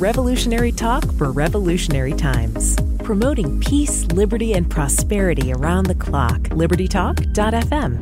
revolutionary talk for revolutionary times. Promoting peace, liberty, and prosperity around the clock. LibertyTalk.fm.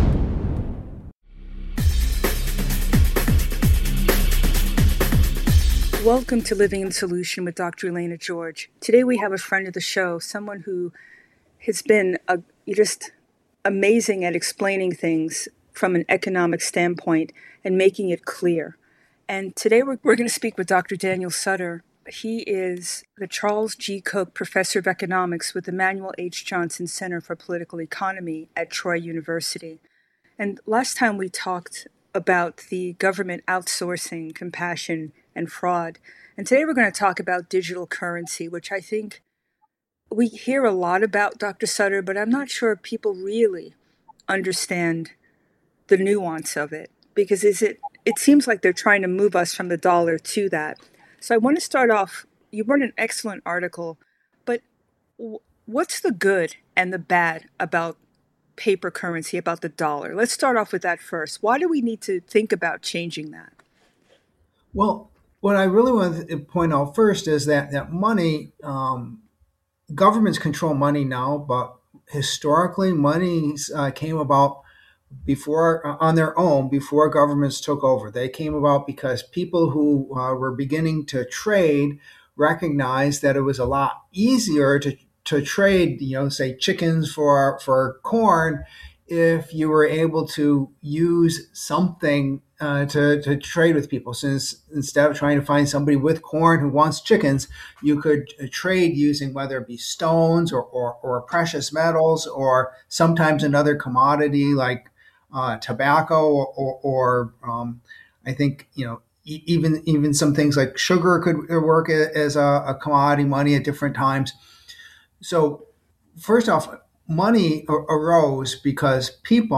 Welcome to Living in Solution with Dr. Elena George. Today we have a friend of the show, someone who has been just amazing at explaining things from an economic standpoint and making it clear. And today we're going to speak with Dr. Daniel Sutter. He is the Charles G. Koch Professor of Economics with the Manuel H. Johnson Center for Political Economy at Troy University. And last time we talked about the government outsourcing, compassion, and fraud. And today we're going to talk about digital currency, which I think we hear a lot about, Dr. Sutter, but I'm not sure people really understand the nuance of it, because it seems like they're trying to move us from the dollar to that. So I want to start off, you wrote an excellent article, but what's the good and the bad about paper currency, about the dollar? Let's start off with that first. Why do we need to think about changing that? Well, what I really want to point out first is that money, governments control money now, but historically money came about before on their own before governments took over. They came about because people who were beginning to trade recognized that it was a lot easier to trade, say chickens for corn, if you were able to use something to trade with people. Since instead of trying to find somebody with corn who wants chickens, you could trade using whether it be stones or precious metals, or sometimes another commodity like tobacco or I think even some things like sugar could work as a commodity money at different times. So first off, money arose because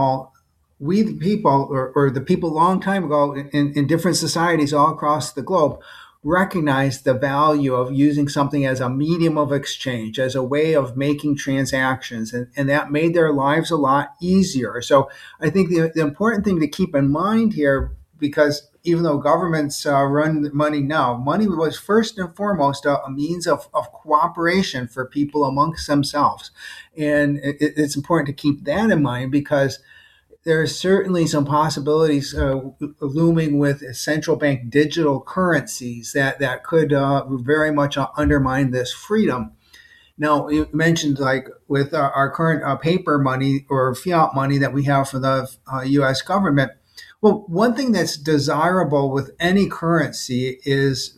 we the people, or the people a long time ago in different societies all across the globe, recognized the value of using something as a medium of exchange, as a way of making transactions, and that made their lives a lot easier. So I think the important thing to keep in mind here, because even though governments run money now, money was first and foremost a means of cooperation for people amongst themselves. And it's important to keep that in mind, because there are certainly some possibilities looming with central bank digital currencies that could very much undermine this freedom. Now, you mentioned like with our current paper money or fiat money that we have for the U.S. government. Well, one thing that's desirable with any currency is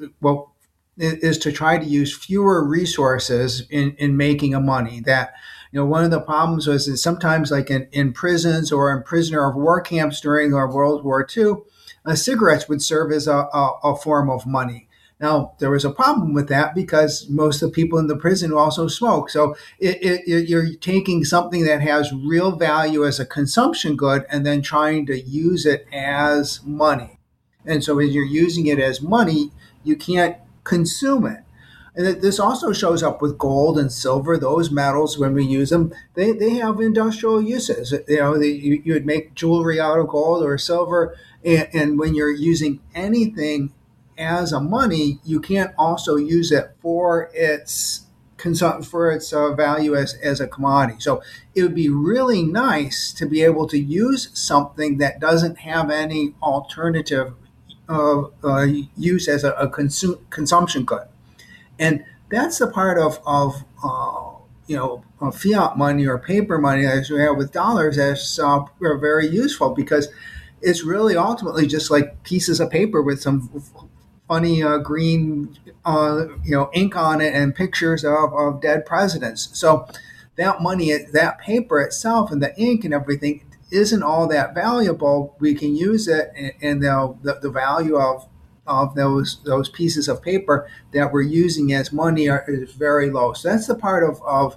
to try to use fewer resources in making a money. That one of the problems was that sometimes, like in prisons or in prisoner of war camps during World War II, cigarettes would serve as a form of money. Now, there was a problem with that because most of the people in the prison also smoke. So you're taking something that has real value as a consumption good and then trying to use it as money. And so as you're using it as money, you can't consume it. And this also shows up with gold and silver. Those metals, when we use them, they have industrial uses. You would make jewelry out of gold or silver. And when you're using anything as a money, you can't also use it for its value as a commodity. So it would be really nice to be able to use something that doesn't have any alternative use as a consumption good. And that's the part of fiat money or paper money as we have with dollars that's very useful, because it's really ultimately just like pieces of paper with some funny green ink on it and pictures of dead presidents. So that money, that paper itself and the ink and everything isn't all that valuable. We can use it, and the value of those pieces of paper that we're using as money is very low. So that's the part of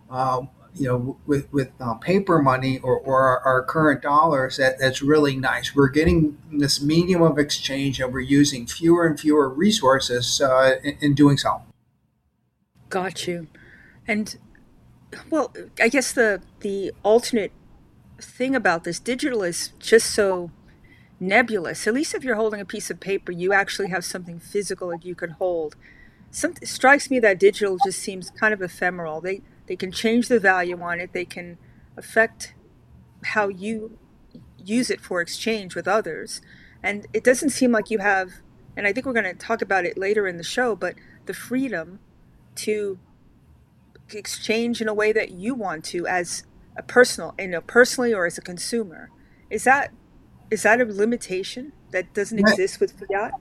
with paper money or our current dollars that's really nice. We're getting this medium of exchange, and we're using fewer and fewer resources in doing so. Got you. And well, I guess the alternate thing about this digital is just so nebulous. At least if you're holding a piece of paper, you actually have something physical that you can hold. It strikes me that digital just seems kind of ephemeral. They can change the value on it. They can affect how you use it for exchange with others. And it doesn't seem like you have, and I think we're going to talk about it later in the show, but the freedom to exchange in a way that you want to as a personal, personally or as a consumer. Is that a limitation that doesn't That, exist with fiat?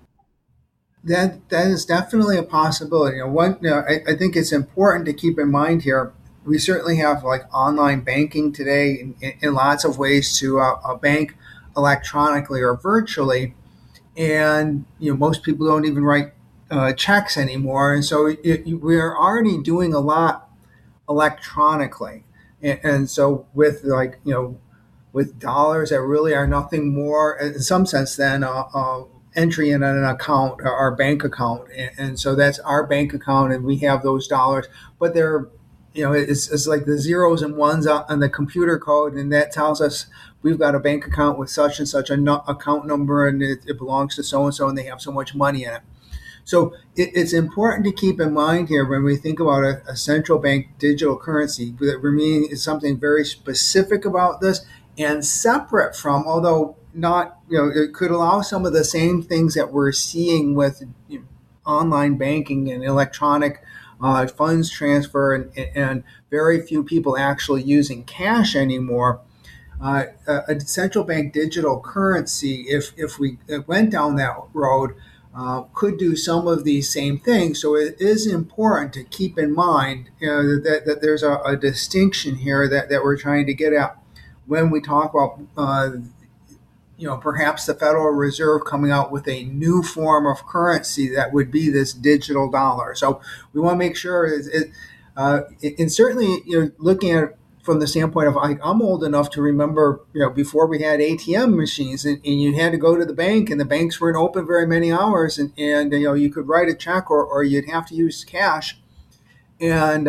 that is definitely a possibility. I think it's important to keep in mind here. We certainly have like online banking today in lots of ways to bank electronically or virtually, and most people don't even write checks anymore, and so we're already doing a lot electronically, and so with with dollars that really are nothing more in some sense than entry in an account, our bank account, and so that's our bank account, and we have those dollars, but they're it's like the zeros and ones on the computer code, and that tells us we've got a bank account with such and such a account number, and it belongs to so and so, and they have so much money in it. So it's important to keep in mind here when we think about a central bank digital currency that meaning is something very specific about this and separate from, although not, it could allow some of the same things that we're seeing with online banking and electronic funds transfer, and very few people actually using cash anymore. A central bank digital currency, if we went down that road, could do some of these same things. So it is important to keep in mind that there's a distinction here that we're trying to get at when we talk about perhaps the Federal Reserve coming out with a new form of currency that would be this digital dollar. So we want to make sure and certainly looking at it from the standpoint of I'm old enough to remember before we had ATM machines, and you had to go to the bank, and the banks weren't open very many hours, and you could write a check or you'd have to use cash, and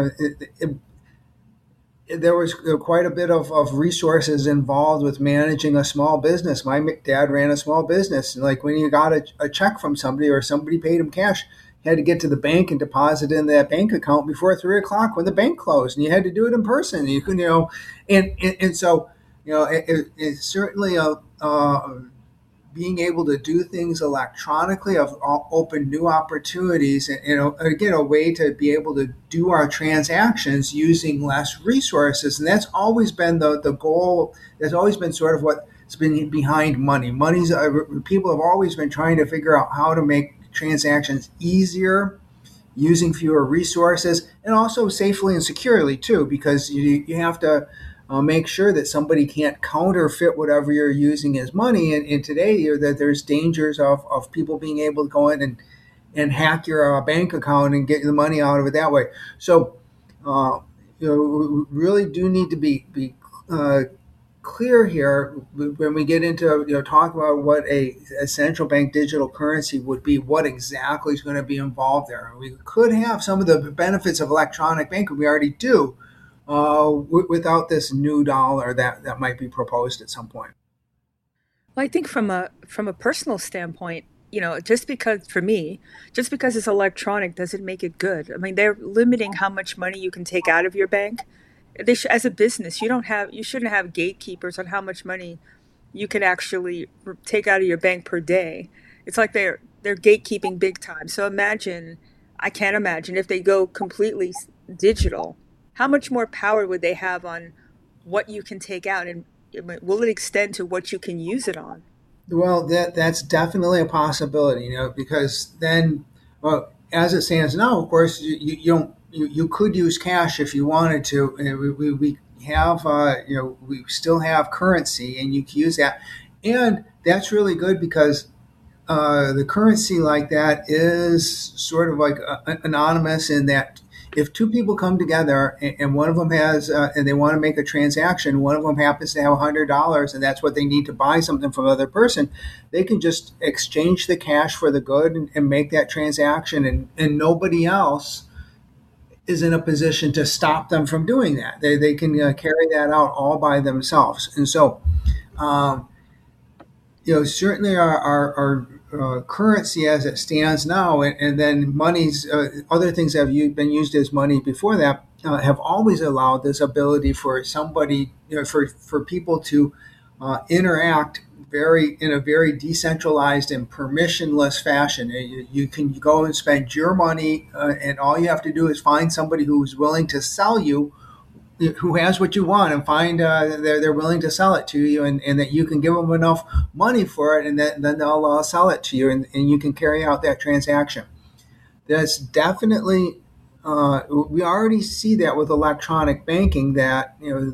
there was quite a bit of resources involved with managing a small business. My dad ran a small business, and like when you got a check from somebody or somebody paid him cash, you had to get to the bank and deposit in that bank account before 3 o'clock when the bank closed, and you had to do it in person. You could, and so it's certainly being able to do things electronically have opened new opportunities, and again, a way to be able to do our transactions using less resources. And that's always been the goal. That's always been sort of what's been behind money. People have always been trying to figure out how to make transactions easier, using fewer resources, and also safely and securely too, because you have to make sure that somebody can't counterfeit whatever you're using as money. And today, that there's dangers of people being able to go in and hack your bank account and get the money out of it that way. So, we really do need to be clear here when we get into talk about what a central bank digital currency would be. What exactly is going to be involved there? We could have some of the benefits of electronic banking. We already do. Without this new dollar that might be proposed at some point. Well, I think from a personal standpoint, just because it's electronic doesn't make it good. I mean, they're limiting how much money you can take out of your bank. As a business, you shouldn't have gatekeepers on how much money you can actually take out of your bank per day. It's like they're gatekeeping big time. So I can't imagine if they go completely digital, how much more power would they have on what you can take out, and will it extend to what you can use it on? Well, that's definitely a possibility, because then, well, as it stands now, of course, you could use cash if you wanted to. We have, we still have currency, and you can use that, and that's really good because the currency like that is sort of like anonymous in that. If two people come together and one of them has, and they want to make a transaction, one of them happens to have $100 and that's what they need to buy something from the other person, they can just exchange the cash for the good and make that transaction, and nobody else is in a position to stop them from doing that. They can carry that out all by themselves. And so certainly our currency as it stands now, and then monies, other things that have been used as money before that, have always allowed this ability for somebody, for people to interact in a very decentralized and permissionless fashion. You can go and spend your money, and all you have to do is find somebody who is willing to sell you, who has what you want, and find they're willing to sell it to you, and that you can give them enough money for it, and then they'll sell it to you, and you can carry out that transaction. That's definitely we already see that with electronic banking, that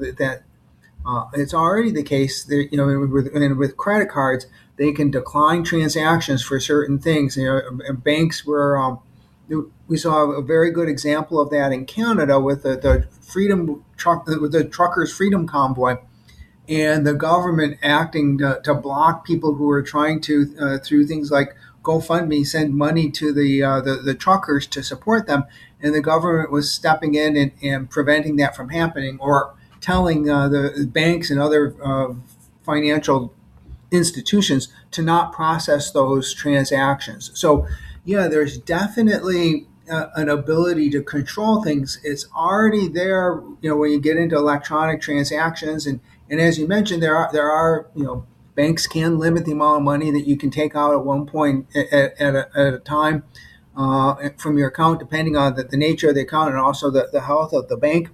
it's already the case that, with credit cards, they can decline transactions for certain things. And banks were. We saw a very good example of that in Canada with the Freedom Truck, with the Truckers' Freedom Convoy, and the government acting to block people who were trying to, through things like GoFundMe, send money to the truckers to support them, and the government was stepping in and preventing that from happening, or telling the banks and other financial institutions to not process those transactions. So, yeah, there's definitely an ability to control things. It's already there, when you get into electronic transactions, and as you mentioned, there are banks can limit the amount of money that you can take out at one point at a time from your account, depending on the nature of the account and also the health of the bank.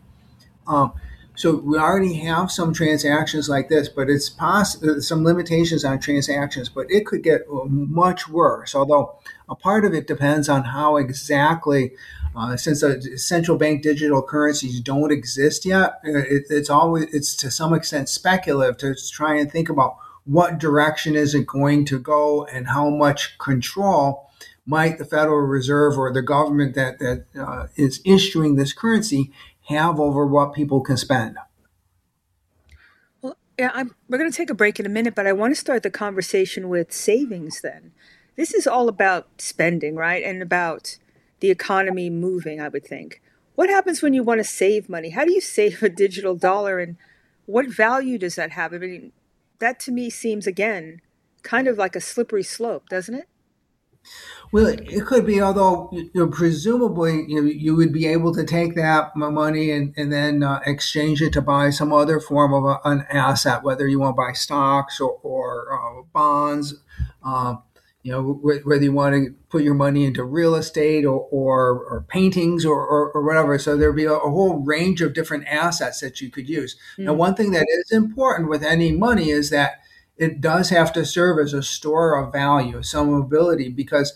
So we already have some transactions like this, but it's some limitations on transactions, but it could get much worse. Although a part of it depends on how exactly, since the central bank digital currencies don't exist yet, it's to some extent speculative to try and think about what direction is it going to go and how much control might the Federal Reserve or the government that is issuing this currency have over what people can spend. Well, yeah, we're going to take a break in a minute, but I want to start the conversation with savings then. This is all about spending, right? And about the economy moving, I would think. What happens when you want to save money? How do you save a digital dollar, and what value does that have? I mean, that to me seems, again, kind of like a slippery slope, doesn't it? Well, it could be, although presumably you would be able to take that money and then exchange it to buy some other form of an asset, whether you want to buy stocks or bonds, whether you want to put your money into real estate or paintings or whatever. So there'd be a whole range of different assets that you could use. Now, one thing that is important with any money is that it does have to serve as a store of value, some ability, because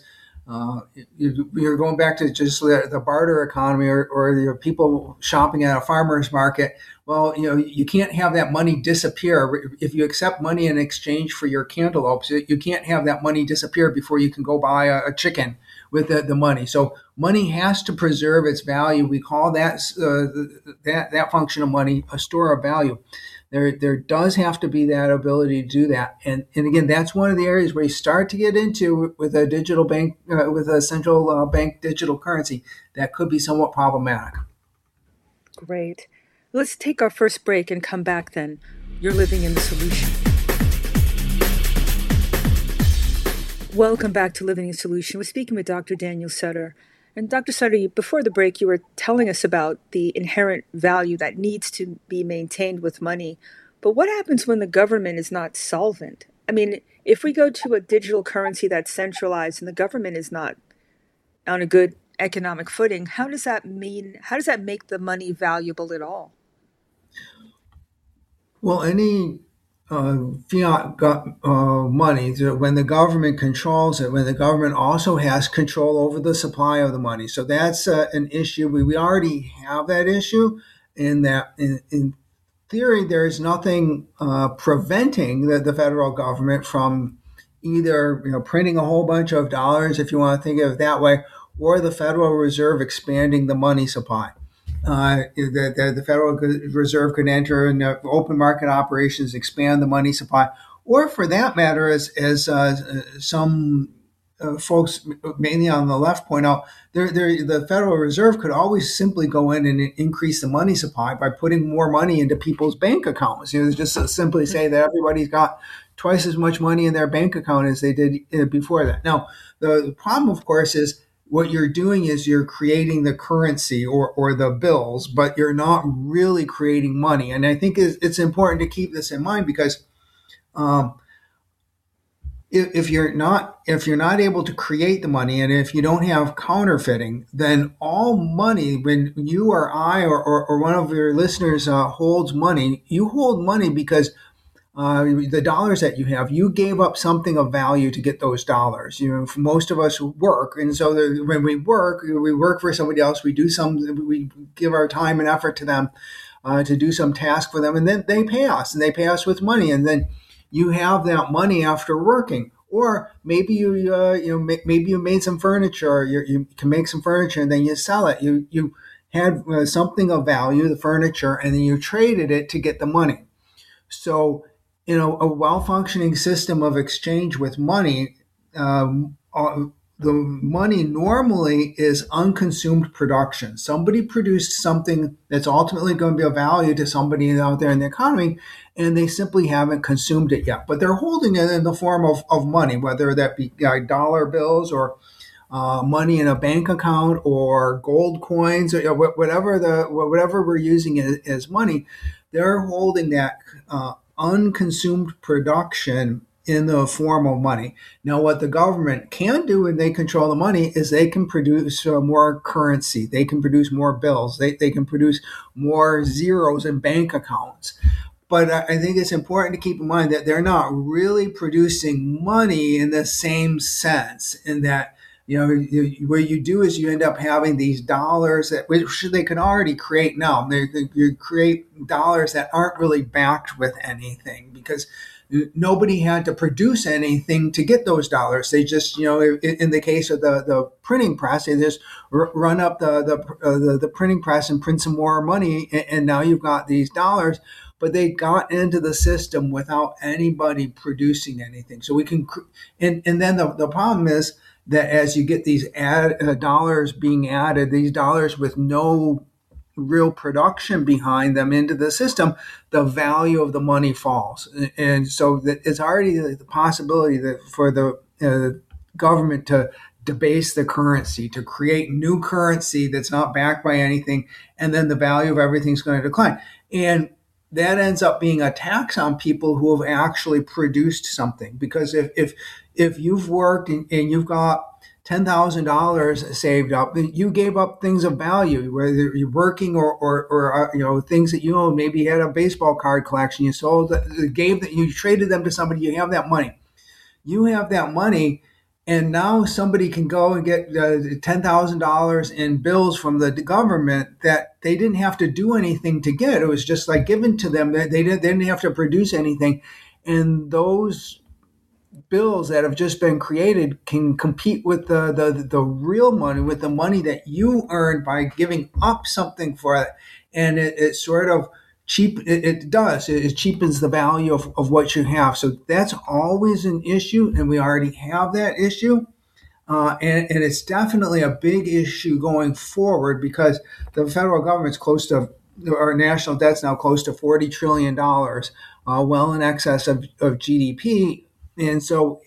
you're going back to just the barter economy or the people shopping at a farmer's market. Well, you can't have that money disappear. If you accept money in exchange for your cantaloupes, you can't have that money disappear before you can go buy a chicken with the money. So money has to preserve its value. We call that that function of money a store of value. There does have to be that ability to do that, and again, that's one of the areas where you start to get into with a digital bank, with a central bank digital currency, that could be somewhat problematic. Great. Let's take our first break and come back then. You're living in the solution. Welcome back to Living in Solution. We're speaking with Dr. Daniel Sutter. And Dr. Sutter, before the break, you were telling us about the inherent value that needs to be maintained with money. But what happens when the government is not solvent? I mean, if we go to a digital currency that's centralized and the government is not on a good economic footing, how does that make the money valuable at all? Well, any fiat money, when the government controls it, when the government also has control over the supply of the money. So that's an issue. We already have that issue in that in theory, there is nothing preventing the federal government from either printing a whole bunch of dollars, if you want to think of it that way, or the Federal Reserve expanding the money supply. The Federal Reserve could enter in open market operations, expand the money supply, or for that matter, as some folks, mainly on the left, point out, the Federal Reserve could always simply go in and increase the money supply by putting more money into people's bank accounts. Just simply say that everybody's got twice as much money in their bank account as they did before that. Now, the problem, of course, is what you're doing is you're creating the currency or the bills, but you're not really creating money. And I think it's important to keep this in mind because if you're not able to create the money, and if you don't have counterfeiting, then all money, when you or I or one of your listeners holds money, you hold money because the dollars that you have, you gave up something of value to get those dollars. For most of us work, and so when we work for somebody else. We give our time and effort to them to do some task for them, and then they pay us, and they pay us with money, and then you have that money after working. Or maybe maybe you made some furniture. You can make some furniture, and then you sell it. You had something of value, the furniture, and then you traded it to get the money. So, a well-functioning system of exchange with money, the money normally is unconsumed production. Somebody produced something that's ultimately going to be of value to somebody out there in the economy, and they simply haven't consumed it yet. But they're holding it in the form of money, whether that be dollar bills or money in a bank account or gold coins, or whatever we're using as money. They're holding that unconsumed production in the form of money. Now, what the government can do when they control the money is they can produce more currency. They can produce more bills. They can produce more zeros in bank accounts. But I think it's important to keep in mind that they're not really producing money in the same sense, in that what you do is you end up having these dollars which they can already create now. You create dollars that aren't really backed with anything because nobody had to produce anything to get those dollars. They just, in the case of the printing press, they just run up the printing press and print some more money, and now you've got these dollars. But they got into the system without anybody producing anything. So we can, and then the problem is that as you get these dollars being added, these dollars with no real production behind them into the system, the value of the money falls. And so that it's already the possibility that for the government to debase the currency, to create new currency that's not backed by anything, and then the value of everything's going to decline. And that ends up being a tax on people who have actually produced something. Because if you've worked and you've got $10,000 saved up, you gave up things of value, whether you're working or things that you own. Maybe you had a baseball card collection, you sold, you traded them to somebody. You have that money. And now somebody can go and get $10,000 in bills from the government that they didn't have to do anything to get. It was just like given to them. They didn't have to produce anything. And those bills that have just been created can compete with the real money, with the money that you earned by giving up something for it. And it sort of it cheapens the value of what you have. So that's always an issue, and we already have that issue. And it's definitely a big issue going forward because the federal government's our national debt's now close to $40 trillion, well in excess of GDP. And so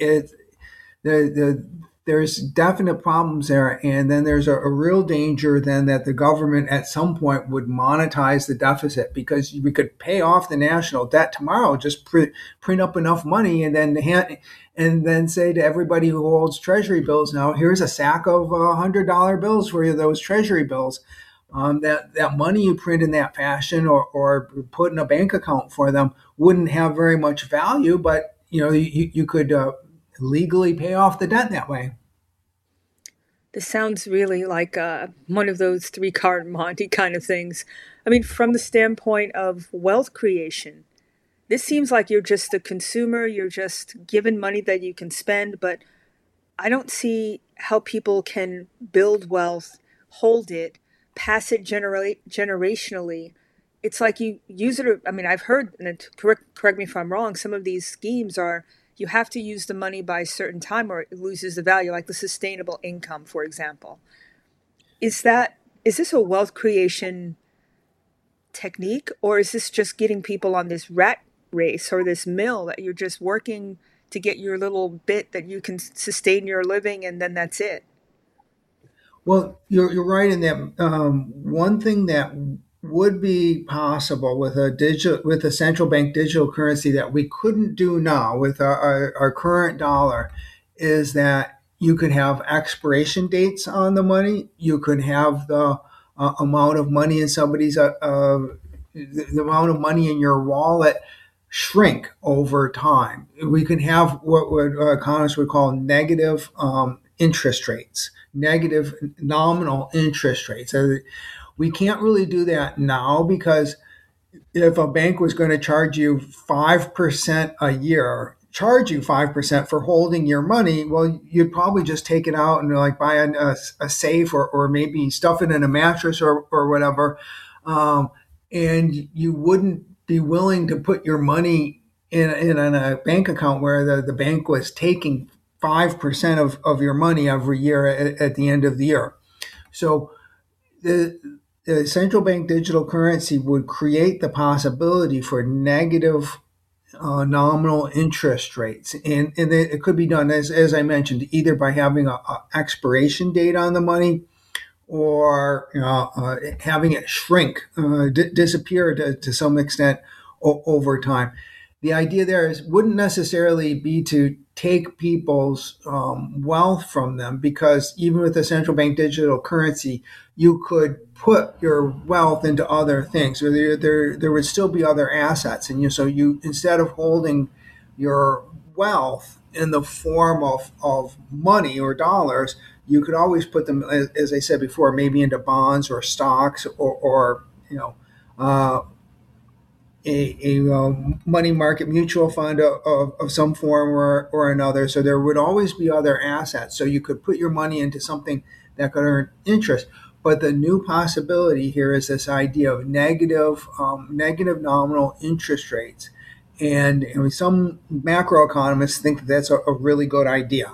there's definite problems there. And then there's a real danger then that the government at some point would monetize the deficit, because we could pay off the national debt tomorrow, just print up enough money and then say to everybody who holds treasury bills, now here's a sack of $100 bills for you, those treasury bills. That money you print in that fashion or put in a bank account for them wouldn't have very much value, but you could legally pay off the debt that way. This sounds really like one of those three-card Monte kind of things. I mean, from the standpoint of wealth creation, this seems like you're just a consumer, you're just given money that you can spend, but I don't see how people can build wealth, hold it, pass it generationally. It's like you use it. I mean, I've heard, and correct me if I'm wrong, some of these schemes are you have to use the money by a certain time or it loses the value, like the sustainable income, for example. Is this a wealth creation technique, or is this just getting people on this rat race or this mill that you're just working to get your little bit that you can sustain your living, and then that's it. Well, you're right in that one thing that would be possible with a central bank digital currency that we couldn't do now with our current dollar is that you could have expiration dates on the money. You could have the amount of money in the amount of money in your wallet shrink over time. We can have what economists would call negative interest rates, negative nominal interest rates. So we can't really do that now because if a bank was going to charge you 5% a year, charge you 5% for holding your money, well, you'd probably just take it out and like buy a safe or maybe stuff it in a mattress or whatever. And you wouldn't be willing to put your money in a bank account where the bank was taking 5% of your money every year at the end of the year. So the central bank digital currency would create the possibility for negative nominal interest rates. And it could be done, as I mentioned, either by having a expiration date on the money or having it shrink, disappear to some extent over time. The idea there wouldn't necessarily be to take people's wealth from them, because even with the central bank digital currency, you could put your wealth into other things, or there would still be other assets, and so you instead of holding your wealth in the form of money or dollars, you could always put them, as I said before, maybe into bonds or stocks or a money market mutual fund of some form or another. So there would always be other assets. So you could put your money into something that could earn interest. But the new possibility here is this idea of negative nominal interest rates. And some macroeconomists think that that's a really good idea.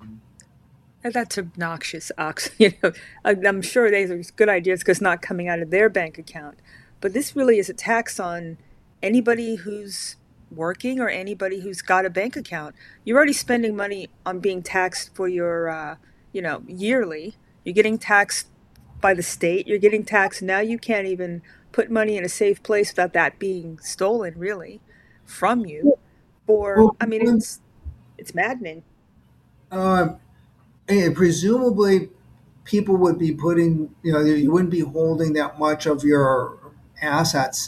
That's obnoxious, Ox. I'm sure there's good ideas because it's not coming out of their bank account. But this really is a tax on anybody who's working or anybody who's got a bank account. You're already spending money on being taxed for your, yearly. You're getting taxed by the state. You're getting taxed. Now you can't even put money in a safe place without that being stolen, really, from you. Or, Well, I mean, it's maddening. uh, and presumably people would be putting, you wouldn't be holding that much of your assets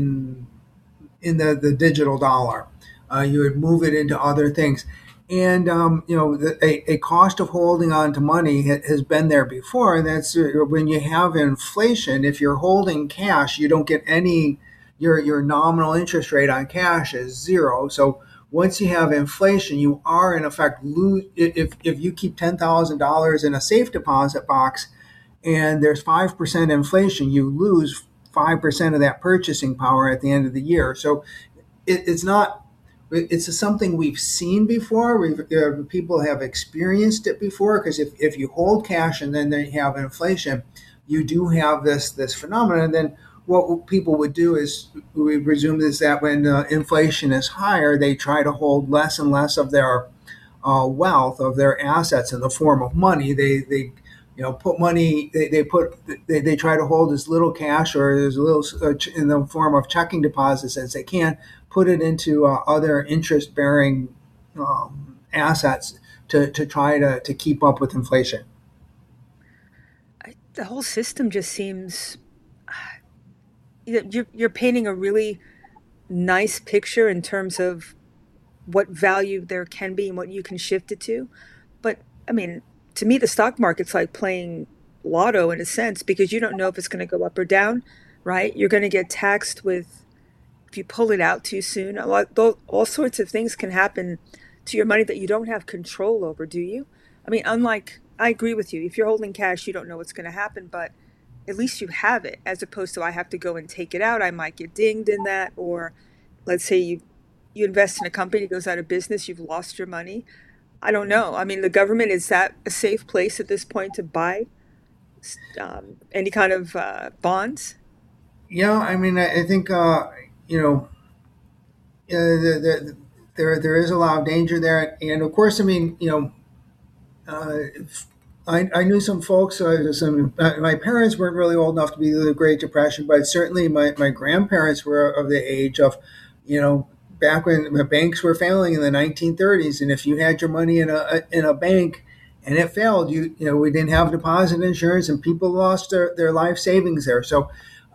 in the digital dollar. You would move it into other things. And, a cost of holding on to money has been there before. And that's when you have inflation, if you're holding cash, you don't get your nominal interest rate on cash is zero. So once you have inflation, you are in effect if you keep $10,000 in a safe deposit box and there's 5% inflation, you lose 5% of that purchasing power at the end of the year. So it's not, it's something we've seen before. People have experienced it before, because if you hold cash and then you have inflation, you do have this phenomenon. And then what people would do is, we presume, is that when inflation is higher, they try to hold less and less of their wealth, of their assets in the form of money. They put money. They try to hold as little cash or as little in the form of checking deposits as they can. Put it into other interest-bearing assets to try to keep up with inflation. The whole system just seems you're painting a really nice picture in terms of what value there can be and what you can shift it to. But I mean, to me, the stock market's like playing lotto in a sense, because you don't know if it's going to go up or down, right? You're going to get taxed with, if you pull it out too soon, all sorts of things can happen to your money that you don't have control over, do you? I mean, I agree with you. If you're holding cash, you don't know what's going to happen, but at least you have it, as opposed to I have to go and take it out. I might get dinged in that, or let's say you invest in a company that goes out of business, you've lost your money. I don't know. I mean, the government, is that a safe place at this point to buy any kind of bonds? Yeah, I mean, I think there is a lot of danger there, and of course, I mean, I knew some folks. My parents weren't really old enough to be the Great Depression, but certainly my grandparents were of the age of, back when the banks were failing in the 1930s, and if you had your money in a bank and it failed, we didn't have deposit insurance, and people lost their life savings there. So,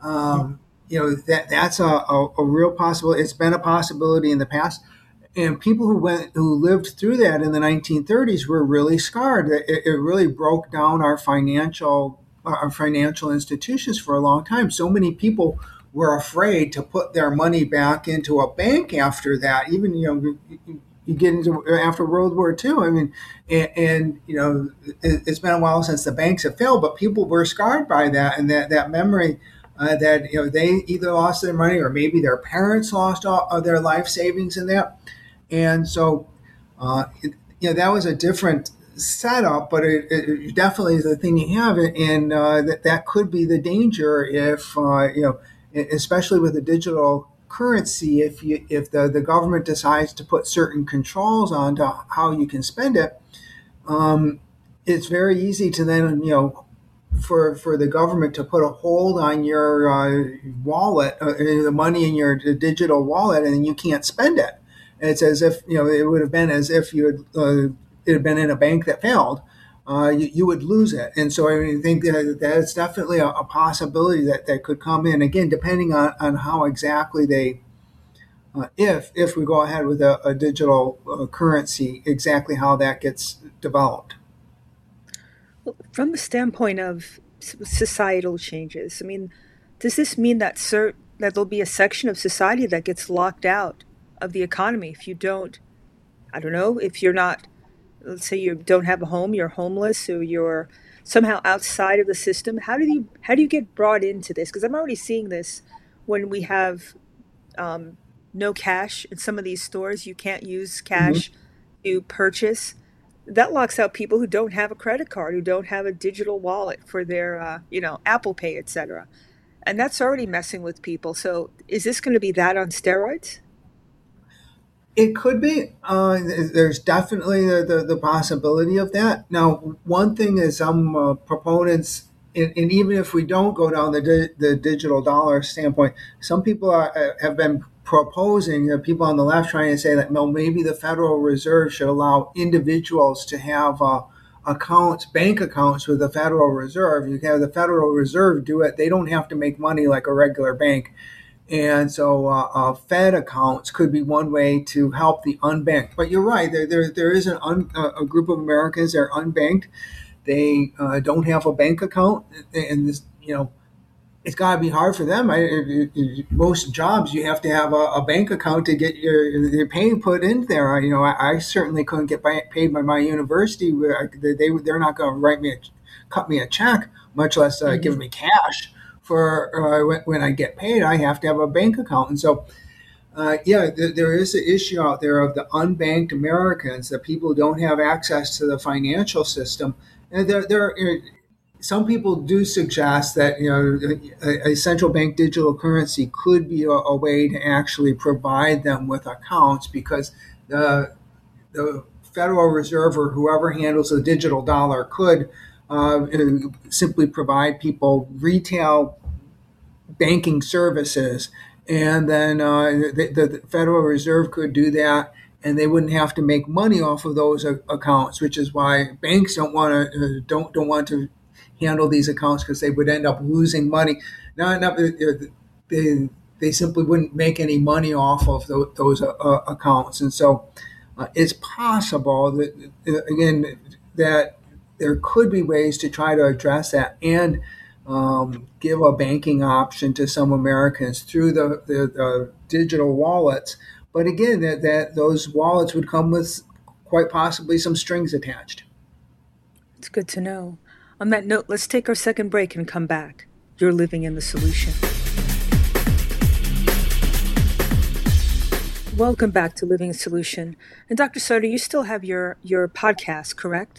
that's a real possibility. It's been a possibility in the past. And people who lived through that in the 1930s were really scarred. It really broke down our financial institutions for a long time. So many people were afraid to put their money back into a bank after that. Even you get into after World War II. I mean, and it's been a while since the banks have failed, but people were scarred by that, and that memory. That they either lost their money or maybe their parents lost all of their life savings in that. And so, that was a different setup, but it definitely is the thing you have, and that could be the danger if especially with the digital currency, if the government decides to put certain controls on to how you can spend it, it's very easy to then for the government to put a hold on your wallet, the money in your digital wallet, and you can't spend it. It's as if it would have been as if it had been in a bank that failed. You would lose it, and so I think that's definitely a possibility that could come in again, depending on how exactly they, if we go ahead with a digital currency, exactly how that gets developed. Well, from the standpoint of societal changes, I mean, does this mean that that there'll be a section of society that gets locked out of the economy if you don't, I don't know, if you're not, let's say you don't have a home, you're homeless, or you're somehow outside of the system? How do you get brought into this? Because I'm already seeing this when we have no cash in some of these stores. You can't use cash to purchase. That locks out people who don't have a credit card, who don't have a digital wallet for their Apple Pay, etc. And that's already messing with people. So is this going to be that on steroids? It could be. There's definitely the possibility of that. Now, one thing is some proponents, and even if we don't go down the digital dollar standpoint, some people have been proposing, people on the left trying to say that, no, maybe the Federal Reserve should allow individuals to have bank accounts with the Federal Reserve. You can have the Federal Reserve do it. They don't have to make money like a regular bank. And so Fed accounts could be one way to help the unbanked. But you're right, there is a group of Americans that are unbanked. They don't have a bank account, and this, it's got to be hard for them. Most jobs, you have to have a bank account to get your pay put in there. I certainly couldn't get paid by my university. They're not going to cut me a check, much less give me cash. For when I get paid, I have to have a bank account. And so, there is an issue out there of the unbanked Americans, that people who don't have access to the financial system. And some people do suggest that a central bank digital currency could be a way to actually provide them with accounts, because the Federal Reserve or whoever handles the digital dollar could simply provide people retail banking services, and then the Federal Reserve could do that, and they wouldn't have to make money off of those accounts, which is why banks don't want to handle these accounts, because they would end up losing money. They simply wouldn't make any money off of those accounts, and so it's possible that again that there could be ways to try to address that and give a banking option to some Americans through the digital wallets. But again, that those wallets would come with quite possibly some strings attached. It's good to know. On that note, let's take our second break and come back. You're living in the solution. Welcome back to Living in Solution. And Dr. Sutter, you still have your podcast, correct?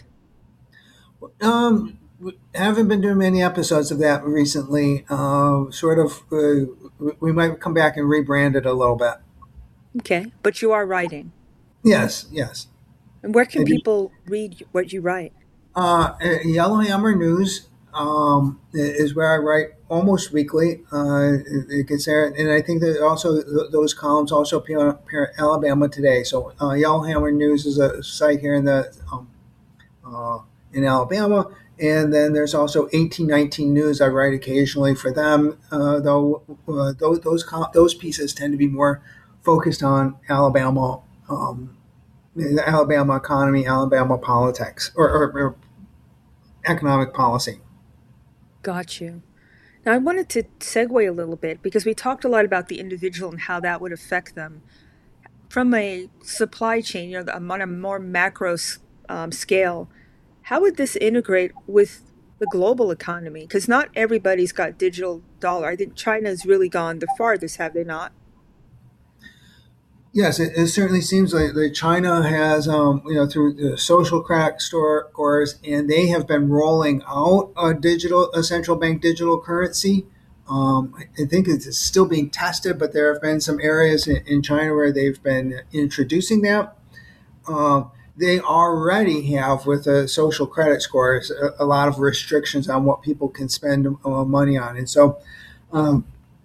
Haven't been doing many episodes of that recently. We might come back and rebrand it a little bit. Okay, but you are writing. Yes, yes. And where can I do. people read what you write? Yellowhammer News is where I write almost weekly. It gets there, and I think that also those columns also appear in Alabama Today. So Yellowhammer News is a site here uh, in Alabama, and then there's also 1819 News. I write occasionally for them, though those pieces tend to be more focused on Alabama. The Alabama economy, Alabama politics, or economic policy. Got you. Now, I wanted to segue a little bit because we talked a lot about the individual and how that would affect them. From a supply chain, on a more macro scale, how would this integrate with the global economy? Because not everybody's got digital dollar. I think China's really gone the farthest, have they not? Yes, it certainly seems like China has, through the social crack scores, and they have been rolling out a central bank digital currency. I think it's still being tested, but there have been some areas in China where they've been introducing that. They already have, with the social credit scores, a lot of restrictions on what people can spend money on, and so. Um,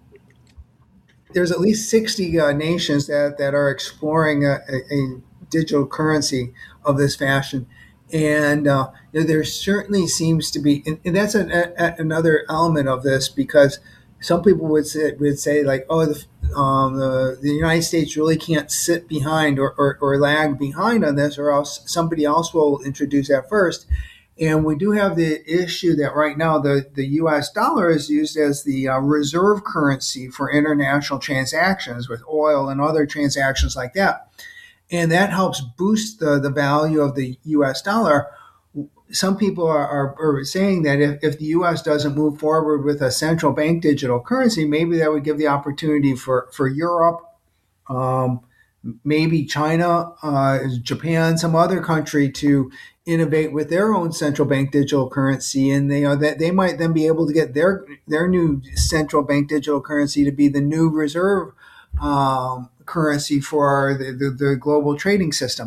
there's at least 60 nations that are exploring a digital currency of this fashion. And there certainly seems to be, and that's another element of this, because some people would say like, oh, the United States really can't sit behind or lag behind on this, or else somebody else will introduce that first. And we do have the issue that right now the US dollar is used as the reserve currency for international transactions with oil and other transactions like that. And that helps boost the value of the US dollar. Some people are saying that if the US doesn't move forward with a central bank digital currency, maybe that would give the opportunity for Europe, um, maybe China, Japan, some other country to innovate with their own central bank digital currency, and they might then be able to get their new central bank digital currency to be the new reserve currency for the global trading system.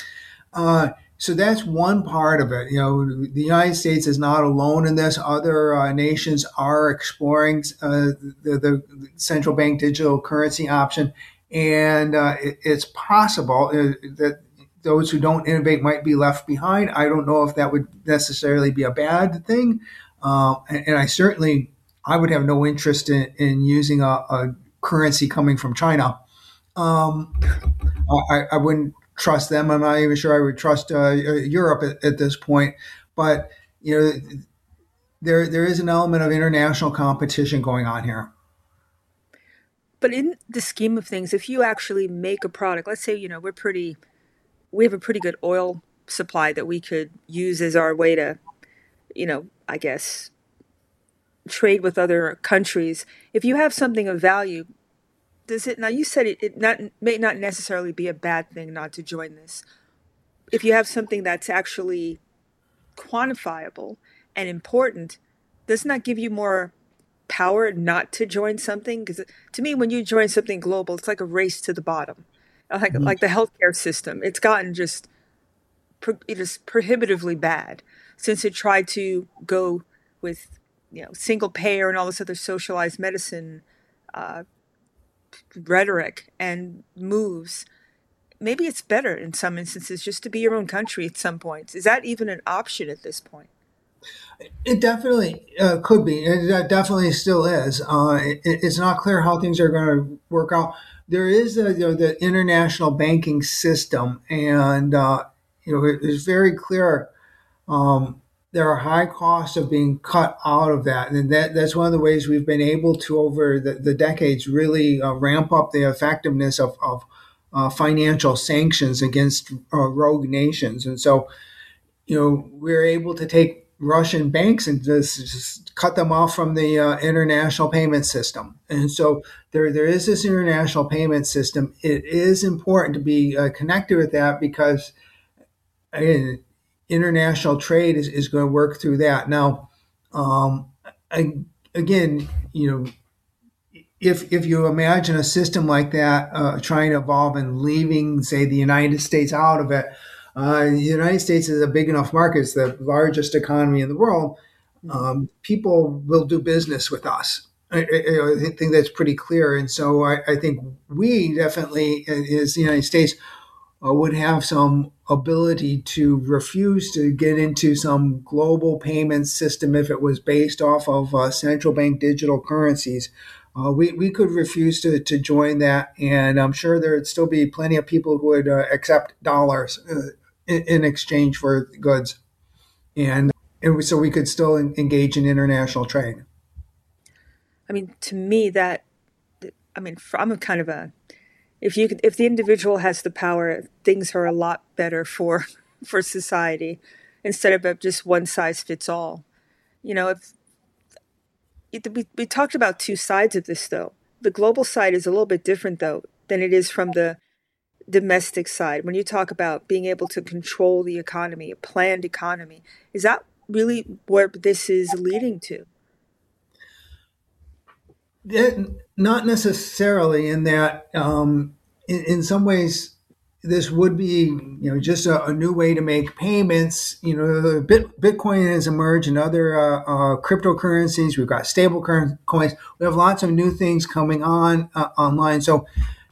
So that's one part of it. The United States is not alone in this. Other nations are exploring the central bank digital currency option, and it's possible that those who don't innovate might be left behind. I don't know if that would necessarily be a bad thing, and I would have no interest in using a currency coming from China. Um, I wouldn't trust them. I'm not even sure I would trust Europe at this point. But you know, there is an element of international competition going on here. But in the scheme of things, if you actually make a product, let's say, we have a pretty good oil supply that we could use as our way to, I guess, trade with other countries. If you have something of value, does it, now you said it not, may not necessarily be a bad thing not to join this. If you have something that's actually quantifiable and important, doesn't that give you more power not to join something? Because to me, when you join something global, it's like a race to the bottom. Mhm. Like the healthcare system, it's gotten just it is prohibitively bad since it tried to go with single payer and all this other socialized medicine uh, rhetoric and moves. Maybe it's better in some instances just to be your own country at some points. Is that even an option at this point? It definitely could be. It definitely still is. It's not clear how things are going to work out. There is the international banking system, and it is very clear. There are high costs of being cut out of that, and that's one of the ways we've been able to, over the decades, really ramp up the effectiveness of financial sanctions against rogue nations. And so we're able to take Russian banks and just cut them off from the international payment system. And so there is this international payment system. It is important to be connected with that because, again, international trade is going to work through that. Now, I, again, if you imagine a system like that trying to evolve and leaving, say, the United States out of it, the United States is a big enough market; it's the largest economy in the world. People will do business with us. I think that's pretty clear, and so I think we definitely, as the United States, would have some ability to refuse to get into some global payment system if it was based off of central bank digital currencies. We could refuse to join that, and I'm sure there would still be plenty of people who would accept dollars in exchange for goods. And so we could still engage in international trade. I mean, to me, I'm a kind of a if the individual has the power, things are a lot better for for society instead of just one size fits all. You know, we talked about two sides of this though. The global side is a little bit different though than it is from the domestic side. When you talk about being able to control the economy, a planned economy, is that really where this is leading to? Not necessarily in that. In some ways, this would be just a new way to make payments. Bitcoin has emerged and other cryptocurrencies. We've got stable coins. We have lots of new things coming on online. So,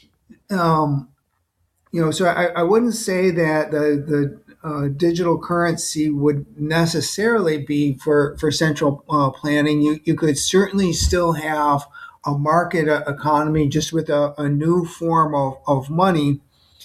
so I wouldn't say that the digital currency would necessarily be for central planning. You could certainly still have a market economy just with a new form of money,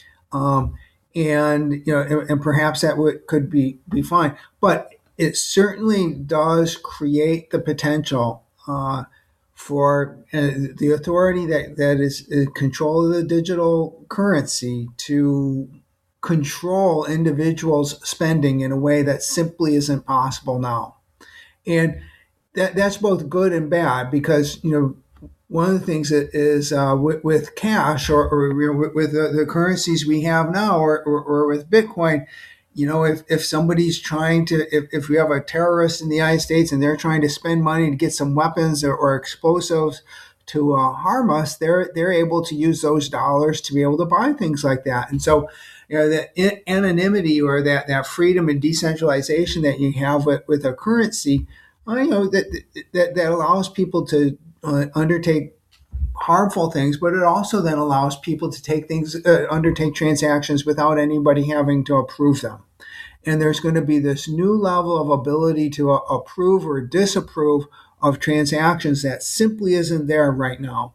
and perhaps that could be fine. But it certainly does create the potential for the authority that is in control of the digital currency to control individuals' spending in a way that simply isn't possible now. And that's both good and bad because, one of the things that is with cash or with the currencies we have now or with Bitcoin, if somebody's trying to, if we have a terrorist in the United States and they're trying to spend money to get some weapons or explosives to harm us, they're able to use those dollars to be able to buy things like that. And so, that anonymity or that freedom and decentralization that you have with a currency, that allows people to undertake harmful things, but it also then allows people to undertake transactions without anybody having to approve them. And there's going to be this new level of ability to approve or disapprove of transactions that simply isn't there right now.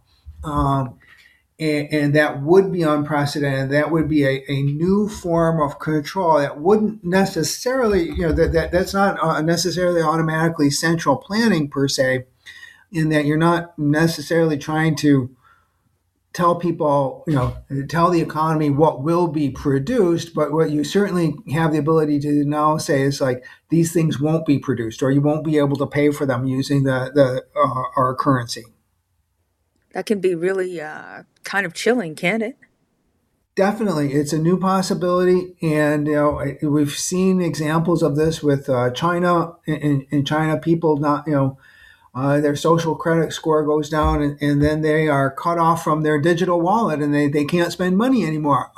And that would be unprecedented. That would be a new form of control that wouldn't necessarily, that's not necessarily automatically central planning per se, in that you're not necessarily trying to tell people, tell the economy what will be produced, but what you certainly have the ability to now say is like, these things won't be produced or you won't be able to pay for them using our currency. That can be really kind of chilling, can't it? Definitely. It's a new possibility. And, we've seen examples of this with China. In China, people not, their social credit score goes down and then they are cut off from their digital wallet and they can't spend money anymore.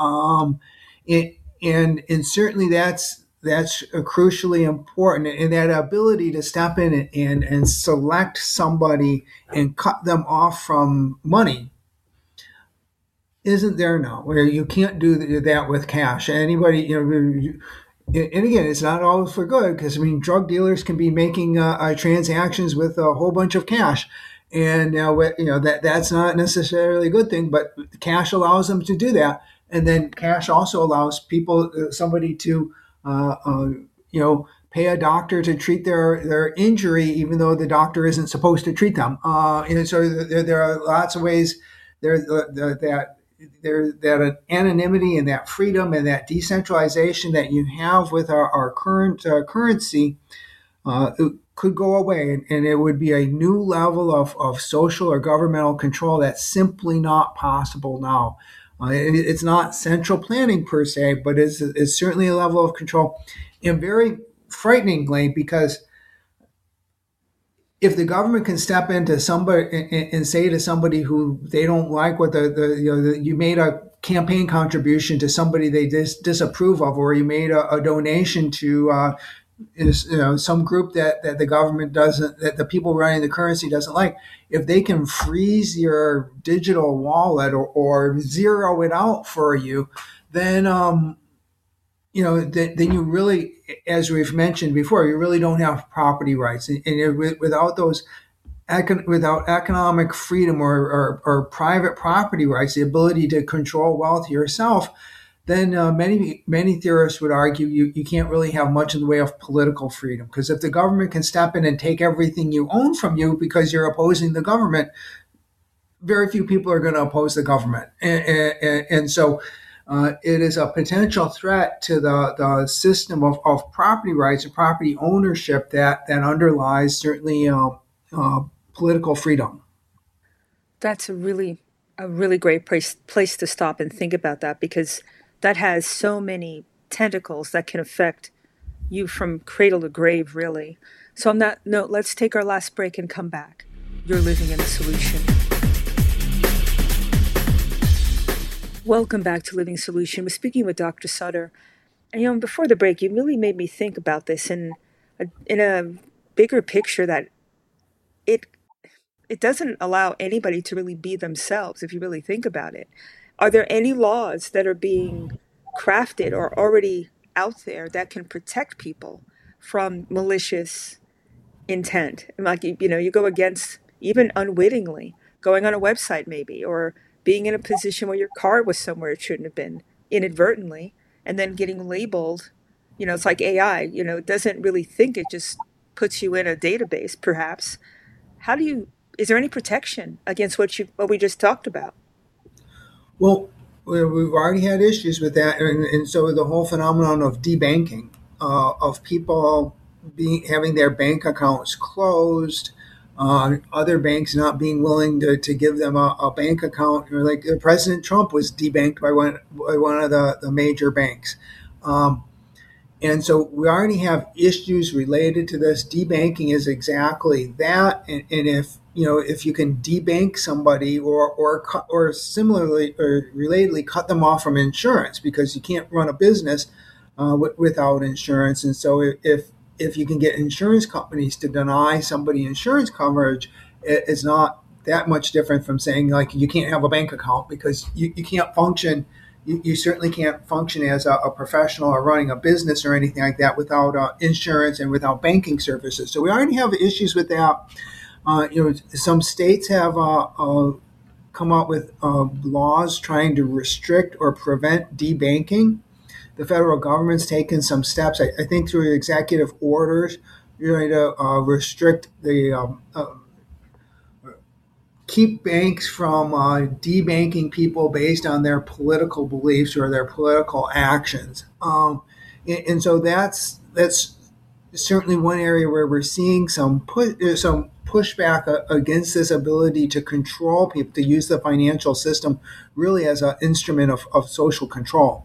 And certainly that's crucially important. And that ability to step in and select somebody and cut them off from money isn't there now, where you can't do that with cash. Anybody, and again, it's not always for good because drug dealers can be making transactions with a whole bunch of cash, and that's not necessarily a good thing. But cash allows them to do that, and then cash also allows somebody to pay a doctor to treat their injury, even though the doctor isn't supposed to treat them. And so there are lots of ways that anonymity and that freedom and that decentralization that you have with our current currency could go away, and it would be a new level of social or governmental control that's simply not possible now. It's not central planning per se, but it's certainly a level of control, and very frighteningly, because if the government can step into somebody and say to somebody who they don't like what you made a campaign contribution to somebody they disapprove of, or you made a donation to some group that the government doesn't, that the people running the currency doesn't like, if they can freeze your digital wallet or zero it out for you, then then you really, as we've mentioned before, you really don't have property rights, and without those, without economic freedom or private property rights, the ability to control wealth yourself, then many theorists would argue you can't really have much in the way of political freedom, because if the government can step in and take everything you own from you because you're opposing the government, very few people are going to oppose the government, and so. It is a potential threat to the system of property rights and property ownership that underlies certainly political freedom. That's a really great place to stop and think about that, because that has so many tentacles that can affect you from cradle to grave, really. So on that note, let's take our last break and come back. You're living in the solution. Welcome back to Living Solution. We're speaking with Dr. Sutter. And before the break, you really made me think about this in a bigger picture, that it doesn't allow anybody to really be themselves, if you really think about it. Are there any laws that are being crafted or already out there that can protect people from malicious intent? And like, you go against, even unwittingly, going on a website maybe, or being in a position where your car was somewhere it shouldn't have been inadvertently, and then getting labeled. It's like AI, it doesn't really think, it just puts you in a database, perhaps. Is there any protection against what we just talked about? Well, we've already had issues with that, and so the whole phenomenon of debanking, of people having their bank accounts closed, other banks not being willing to give them a bank account. Like President Trump was debanked by one of the major banks. And so we already have issues related to this. Debanking is exactly that. And if you can debank somebody or similarly or relatedly cut them off from insurance, because you can't run a business without insurance. And so if you can get insurance companies to deny somebody insurance coverage, it's not that much different from saying, like, you can't have a bank account because you can't function. You certainly can't function as a professional or running a business or anything like that without insurance and without banking services. So we already have issues with that. Some states have come up with laws trying to restrict or prevent debanking. The federal government's taken some steps, I think, through executive orders, to restrict keep banks from debanking people based on their political beliefs or their political actions. And so that's certainly one area where we're seeing some pushback against this ability to control people, to use the financial system really as an instrument of social control.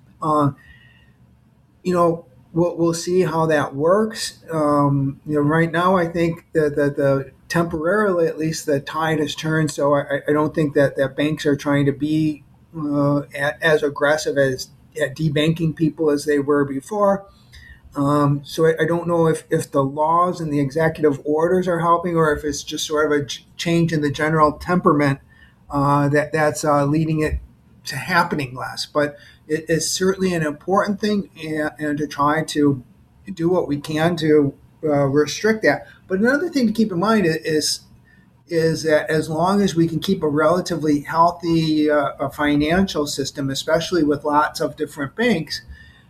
We'll see how that works. Right now, I think that the temporarily, at least, the tide has turned. So I don't think that banks are trying to be as aggressive at debanking people as they were before. So I don't know if the laws and the executive orders are helping, or if it's just sort of a change in the general temperament that's leading it to happening less. But it is certainly an important thing, and to try to do what we can to restrict that. But another thing to keep in mind is that as long as we can keep a relatively healthy financial system, especially with lots of different banks,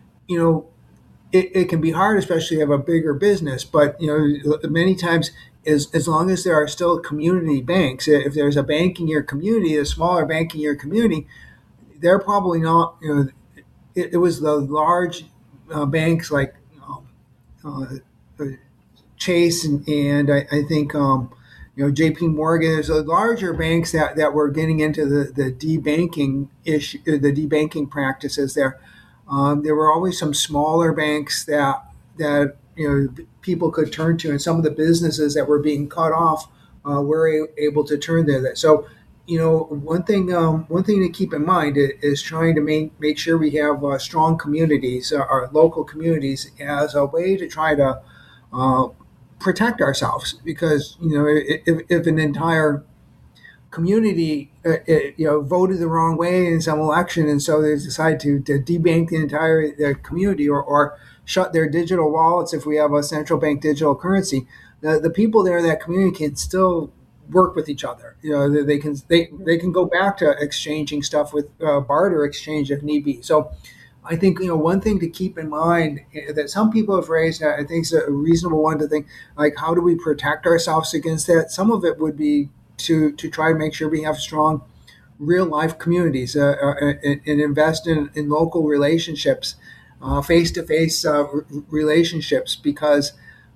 it can be hard, especially if you have a bigger business. But many times, as long as there are still community banks, if there's a bank in your community, a smaller bank in your community, they're probably not. It was the large banks like Chase and I think J.P. Morgan. There's the larger banks that were getting into the debanking issue, the debanking practices there. There were always some smaller banks that people could turn to, and some of the businesses that were being cut off were able to turn there. So, one thing to keep in mind is trying to make sure we have strong communities, our local communities, as a way to try to protect ourselves. Because if an entire community voted the wrong way in some election, and so they decide to debank the entire community, or shut their digital wallets if we have a central bank digital currency, the people there in that community can still work with each other. They can go back to exchanging stuff with barter exchange if need be. So I think one thing to keep in mind that some people have raised, I think is a reasonable one to think, like, how do we protect ourselves against that? Some of it would be to try to make sure we have strong real life communities and invest in local relationships, face to face relationships, because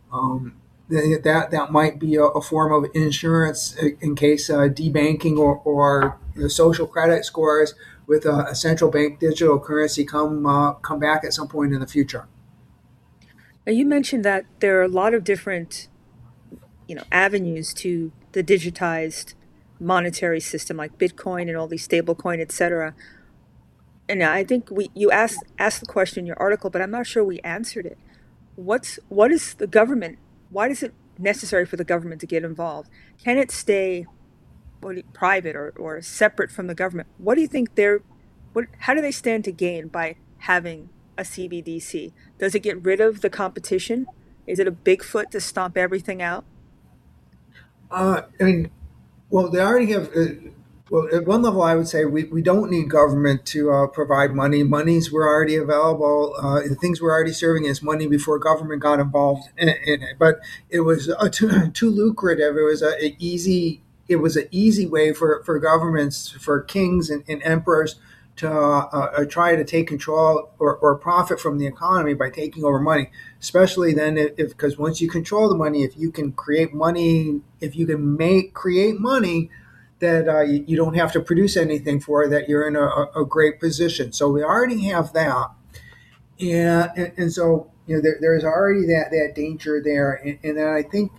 that might be a form of insurance in case debanking or social credit scores with a central bank digital currency come back at some point in the future. Now, you mentioned that there are a lot of different, avenues to the digitized monetary system, like Bitcoin and all these stablecoin, et cetera. And I think you asked the question in your article, but I'm not sure we answered it. What is the government? Why is it necessary for the government to get involved? Can it stay private or separate from the government? What do you think how do they stand to gain by having a CBDC? Does it get rid of the competition? Is it a Bigfoot to stomp everything out? I mean, well, they already have. Well, at one level, I would say we don't need government to provide money. Monies were already available. Things were already serving as money before government got involved in it. But it was too lucrative. It was an easy way for governments, for kings and emperors, to try to take control or profit from the economy by taking over money. Especially then, because once you control the money, if you can create money, create money that you don't have to produce anything for, that you're in a great position. So we already have that, and so there's already that danger there, and then I think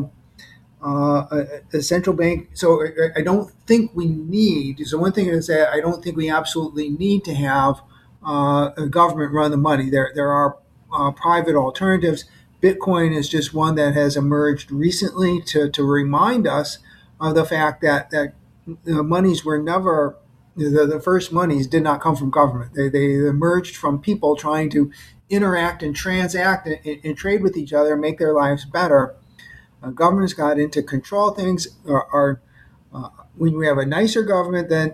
a central bank. So I don't think we need. So one thing is that I don't think we absolutely need to have a government run the money. There are private alternatives. Bitcoin is just one that has emerged recently to remind us of the fact that the monies were never, the first monies did not come from government. They emerged from people trying to interact and transact and trade with each other and make their lives better. Governments got in to control things. When we have a nicer government, then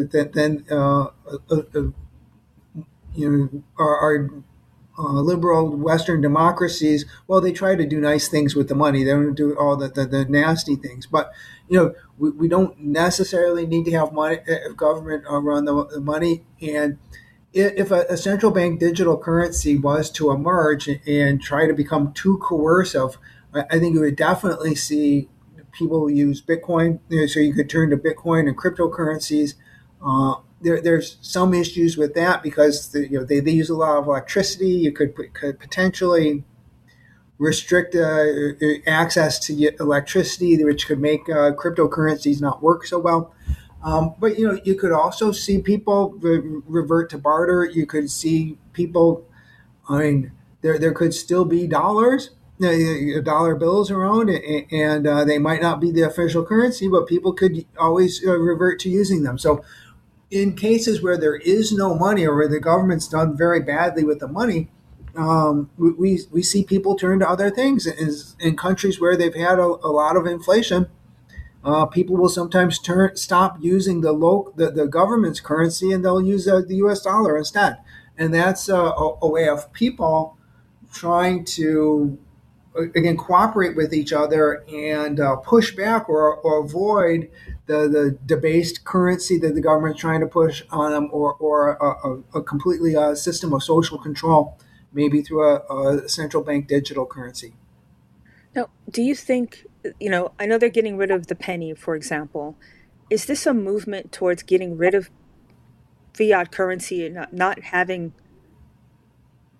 our liberal Western democracies, well, they try to do nice things with the money. They don't do all the nasty things. But we don't necessarily need to have money, government run the money. And if a central bank digital currency was to emerge and try to become too coercive, I think you would definitely see people use Bitcoin. So you could turn to Bitcoin and cryptocurrencies. There's some issues with that because they use a lot of electricity. You could potentially restrict access to electricity, which could make cryptocurrencies not work so well. But you could also see people revert to barter. You could see people. I mean, there could still be dollars, dollar bills around, and they might not be the official currency, but people could always revert to using them. So in cases where there is no money or where the government's done very badly with the money, we see people turn to other things. In countries where they've had a lot of inflation, people will sometimes stop using the government's currency, and they'll use the U.S. dollar instead. And that's a way of people trying to, again, cooperate with each other and push back or avoid the debased currency that the government's trying to push on them, or a completely system of social control, maybe through a central bank digital currency. Now, do you think, I know they're getting rid of the penny, for example. Is this a movement towards getting rid of fiat currency and not having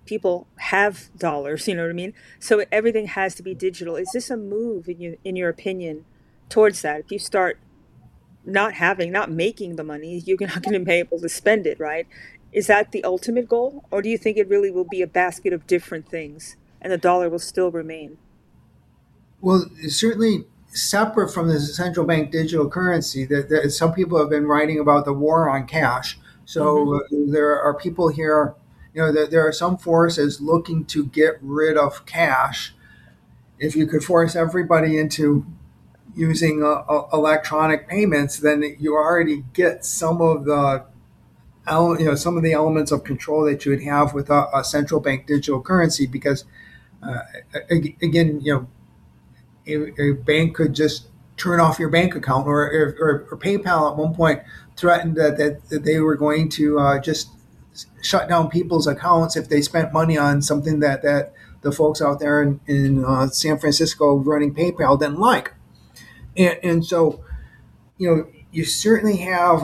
people have dollars, you know what I mean? So everything has to be digital. Is this a move, in your opinion, towards that? If you start not making the money, you're not going to be able to spend it, right? Is that the ultimate goal? Or do you think it really will be a basket of different things and the dollar will still remain? Well, certainly separate from the central bank digital currency, that some people have been writing about the war on cash. So there are people here, there are some forces looking to get rid of cash. If you could force everybody into using electronic payments, then you already get some of the elements of control that you would have with a central bank digital currency. Because again, a bank could just turn off your bank account, or PayPal at one point threatened that they were going to just shut down people's accounts if they spent money on something that the folks out there in San Francisco running PayPal didn't like. And so, you certainly have,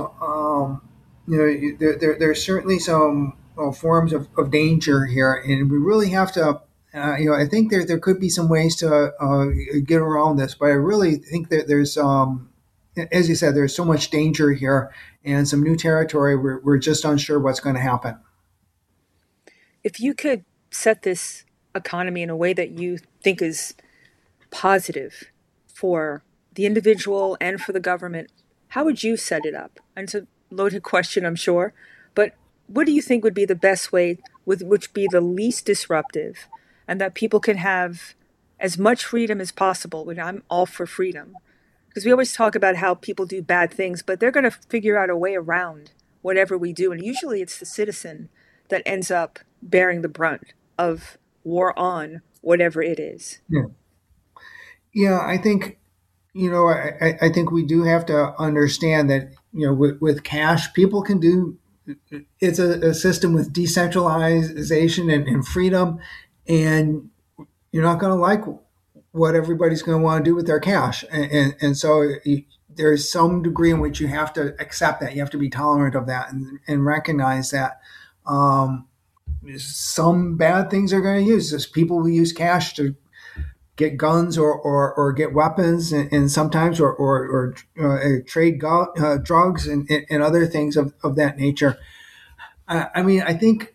there's certainly some forms of danger here, and we really have to, I think there could be some ways to get around this, but I really think that there's, as you said, there's so much danger here and some new territory. We're just unsure what's going to happen. If you could set this economy in a way that you think is positive for the individual and for the government, how would you set it up? And it's a loaded question, I'm sure, but what do you think would be the best way, which be the least disruptive, and that people can have as much freedom as possible? When I'm all for freedom, because we always talk about how people do bad things, but they're going to figure out a way around whatever we do, and usually it's the citizen that ends up bearing the brunt of war on whatever it is. Yeah, I think. I think we do have to understand that, with cash, people can do, it's a system with decentralization and freedom, and you're not going to like what everybody's going to want to do with their cash. And so there's some degree in which you have to accept that. You have to be tolerant of that and recognize that some bad things are going to use this. People will use cash to get guns or get weapons, and sometimes or trade drugs and other things of that nature. I think,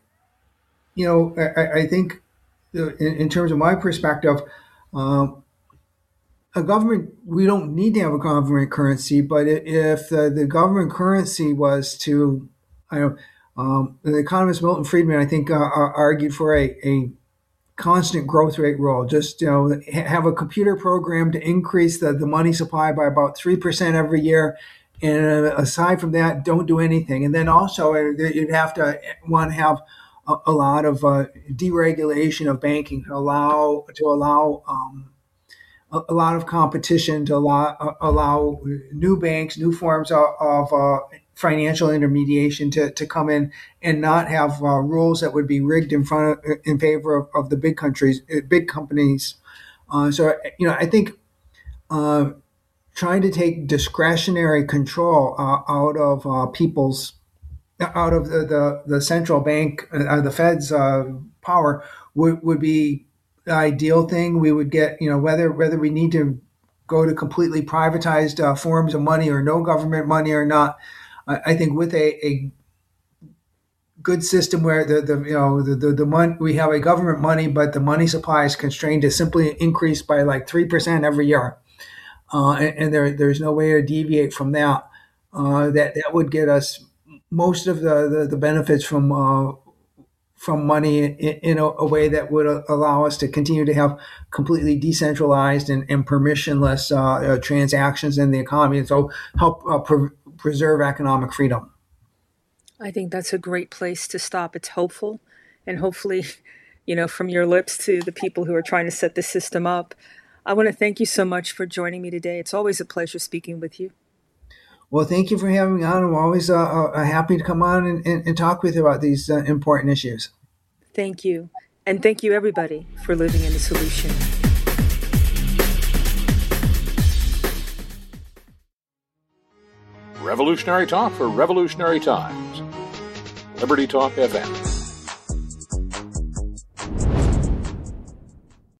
I think in terms of my perspective, a government, we don't need to have a government currency, but if the government currency was to, the economist Milton Friedman, I think, argued for a constant growth rate rule. Just have a computer program to increase the money supply by about 3% every year, and aside from that, don't do anything. And then also you'd have to have a lot of deregulation of banking to allow a lot of competition, to allow new banks, new forms of financial intermediation to come in, and not have rules that would be rigged in favor of the big companies. So I think trying to take discretionary control out of the central bank, the Fed's power would be the ideal thing. We would get, whether we need to go to completely privatized forms of money or no government money or not. I think with a good system where the money, we have a government money, but the money supply is constrained to simply increase by like 3% every year, and there's no way to deviate from that. That would get us most of the benefits from money in a way that would allow us to continue to have completely decentralized and permissionless transactions in the economy, and so help preserve economic freedom. I think that's a great place to stop. It's hopeful, and hopefully, from your lips to the people who are trying to set this system up. I want to thank you so much for joining me today. It's always a pleasure speaking with you. Well, thank you for having me on. I'm always happy to come on and talk with you about these important issues. Thank you. And thank you, everybody, for living in the solution. Revolutionary talk for revolutionary times. Liberty Talk FM.